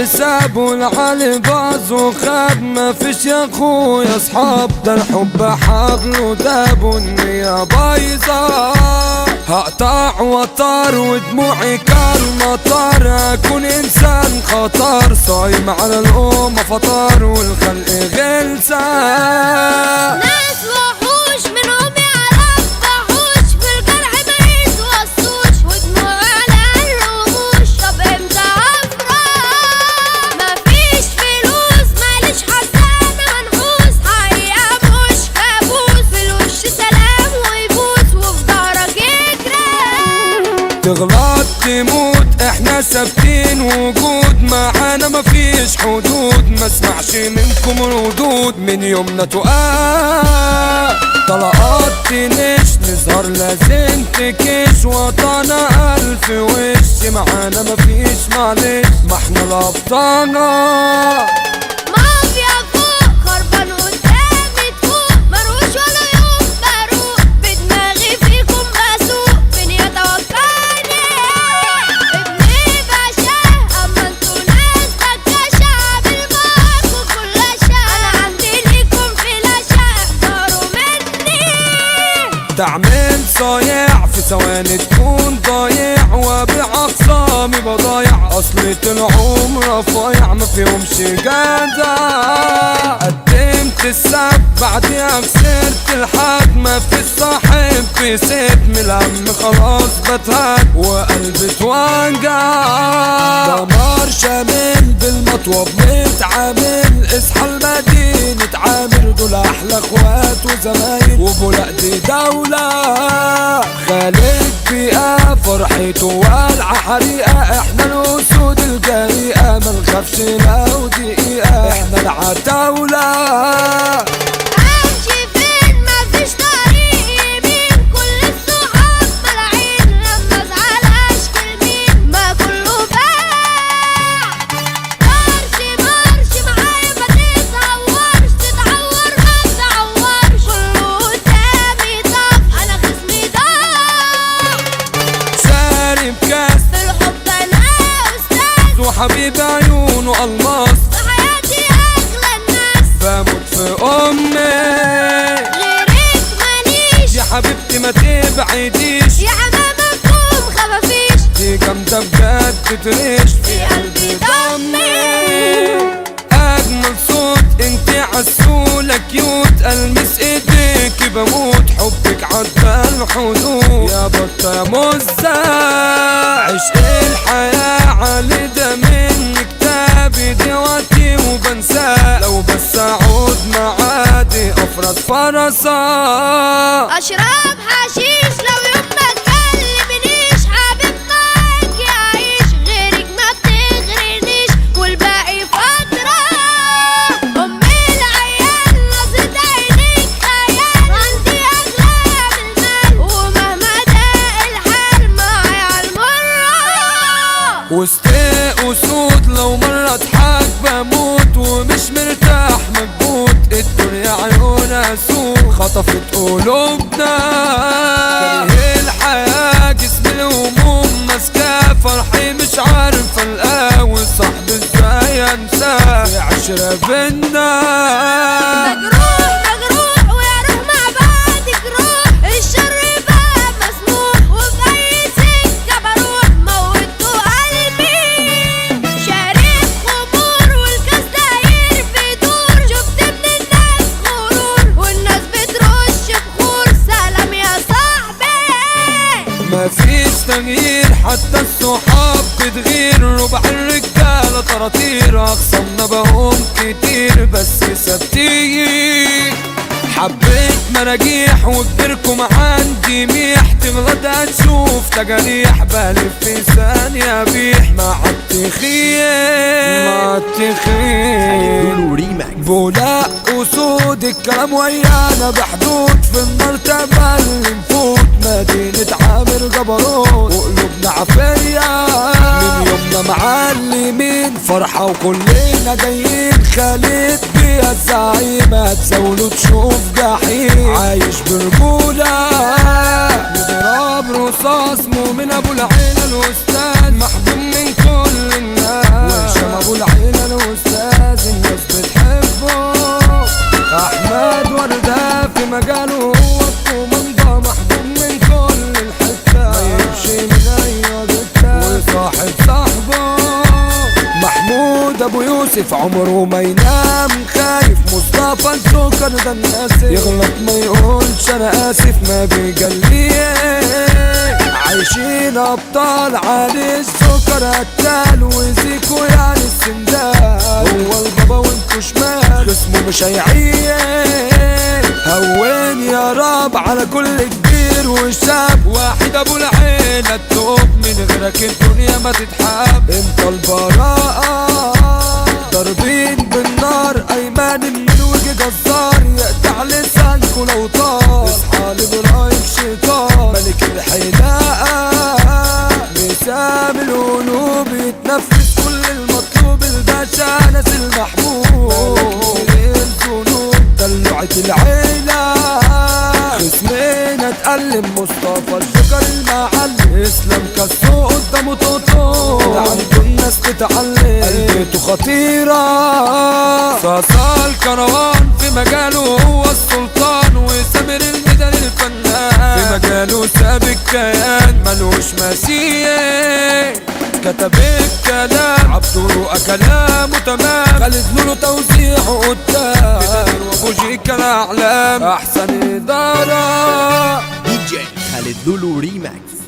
سابوا العالي باظ وخاب، ما فيش يا اخويا اصحاب، ده الحب حبل وداب والنية بايظة. هقطع وطار ودموعي كالمطر، اكون انسان خطر صايم على الامة فطار والخلق غلسة. ناس وحوش منهم يعرف وحوش، في الجرح ما يتوصوش ودموع على الرموش. طب امتى افرح؟ مفيش فلوس ماليش حزانة منحوس، حقيقة مش كابوس، في الوش سلام ويبوس وفي ظهرك يجري. تغلط تموت احنا ثابتين وجود، معانا مفيش حدود، ما اسمعش منكم ردود، من يومنا تقال طلقات تنش، نظهر لازم تكش، وطنا الف وش، معانا مفيش معلش، ما احنا الابطال. مافيا فوق خربان قدامي تفوق، مروش ولا يوم بروق، بدماغي فيكم بسوق، مين يتوقعني؟ ابني بشاه اما انتوا ناس بكاشة، عامل معاكوا كل اشياء، انا عندي ليكم فلاشة، احذروا مني. تعمل صايع في ثواني تكون ضايع، وابيع اخصامي بضايع، اصلي العمر رفايع ما فيهمش جدع. قدمت السب بعديها خسرت الحد، ما في الصاحب في ست من الهم خلاص بتهد وقلبي اتوجع. دمار شامل بالمطوب متعامل، اصحى المدينة عامر، دول احلى اخوات وزمايل وبولاق دي دولة. خالد بيئة فرحته والعة حريقة، احنا الاسود الجريئة ما نخافش لو دقيقة، احنا العتاولة. امشي فين مفيش طريق يمين، كل الصحاب ملاعين، لما ازعل اشكي لمين، ما كله باع. مارش مارش معايا ما تتهورش، تتعور ما تتعورش، كله قدامي طف انا خصمي ضاع. شارب كاس في الحب انا استاذ، وحبيب عيونه الماس، في حياتي اغلى الناس، بموت في امي غيرك ماليش، يا حبيبتي ما تبعديش، يا حمامكم خفافيش، دي جامدة بجد تريش في قلبي ضمي. اجمل صوت انتي عسولة كيوت، المس ايديك بموت، حبك عدى الحدود، يا بطة يا مزة عشق الحياة علي ده من كتابي دلوقتي وبنساه، لو بس اعود معادي افرس فرسا. اشرب حشيش لو يوم ما تكلمنيش، حبيب معاك يعيش، غيرك ما بتغرنيش والباقي فترة. امي العيال نظرة عينيك خيال، عندي اغلى من المال، ومهما ضاق الحال معايا عالمرة. وسط اسود لو مرة اضحك بموت، ومش مرتاح مكبوت، الدنيا عيونها سوق خطفت قلوبنا. كاره الحياة جسم الهموم ماسكاه، فرحي مش عارف القاه، وصاحبي ازاي انساه، في عشرة بينا. مجروح مجروح ويا روح مع بعض جروح، الشر بقى مسموح، وفي اي سكة بروح موتوا قلبي. شارب خمور والكاس داير بيدور، شفت من الناس غرور والناس بترش بخور، سلام يا صاحبي. مفيش تغيير حتى الصحاب بتغير، ربع الرجالة طراطير، اخصمنا بقوم كتير بس ثابتين. حبيت مراجيح وكبركم عندي ميح، تغلط هتشوف تجاريح، بلف في ثانية بيح، مع التخيل مع التخيل. بولاق اسود الكلام ويانا بحدود، في المرتبة اللي نفوت، مدينة عامر جبروت، وقلوبنا عافية، من يومنا معلمين فرحة وكلنا جايين. خالد بيها الزعيم هتزاوله تشوف جحيم، عايش برجولة بضرب رصاص، مؤمن ابو العيلة الاستاذ، محبوب من كل الناس، وهشام ابو العيلة آسف عمره ما ينام خايف، مصطفى السكر ده الناس يغلط ما يقولش انا اسف ما بيجليه. عايشين ابطال علي السكر قتال وزيكو يعني السندال، هو البابا وانتو شمال اسمه مش هيعيش. هون يا رب على كل كبير وشاب، واحد ابو العين التوب من غيرك الدنيا ما تتحب. انت البراءة ضاربين بالنار، ايمان من وجه جزار يقطع لسانكو لو طار. اصحى لابراهيم شيطان ملك الحلاقة، مسام القلوب يتنفس كل المطلوب. الباشا ناس المحبوب الذنوب دلوعة العيلة، خصمنا اتألم مصطفى الشكر المعلم. اسلام كسو قدامه توتو عنده الناس تتعلم، قلبته خطيرة. صاصا الكروان في مجاله هو السلطان، وسامر الميدان الفنان في مجاله ساب الكيان ملوش مثيل. كتب الكلام عبدو كلامه تمام، خالد لولو توزيعه قدام وبوجيكا الاعلام احسن اداره. DJ Khaled Lulu Remix.